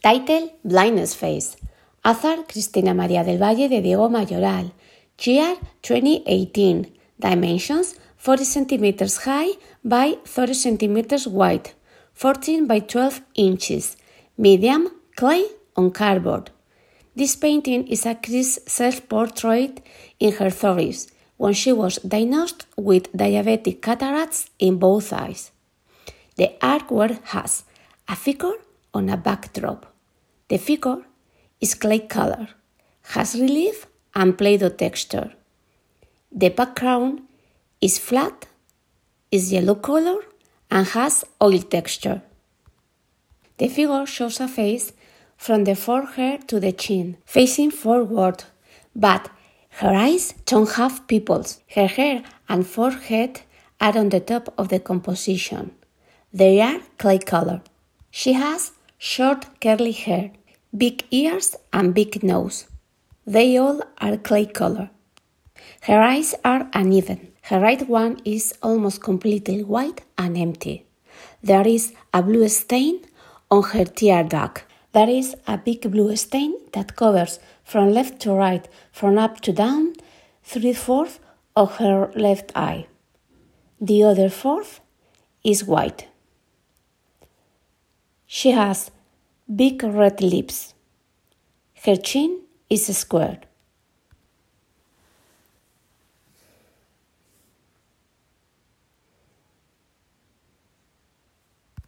Title: Blindness Face. Author: Cristina María del Valle de Diego Mayoral. Year: 2018. Dimensions: 40 cm high by 30 cm wide, 14 by 12 inches. Medium: clay on cardboard. This painting is a Chris self-portrait in her 30s, when she was diagnosed with diabetic cataracts in both eyes. The artwork has a figure on a backdrop. The figure is clay color, has relief and Play-Doh texture. The background is flat, is yellow color, and has oil texture. The figure shows a face from the forehead to the chin, facing forward, but her eyes don't have pupils. Her hair and forehead are on the top of the composition. They are clay color. She has short curly hair, big ears and big nose. They all are clay color. Her eyes are uneven. Her right one is almost completely white and empty. There is a blue stain on her tear duct. There is a big blue stain that covers from left to right, from up to down, 3/4 of her left eye. The other fourth is white. She has big red lips. Her chin is square.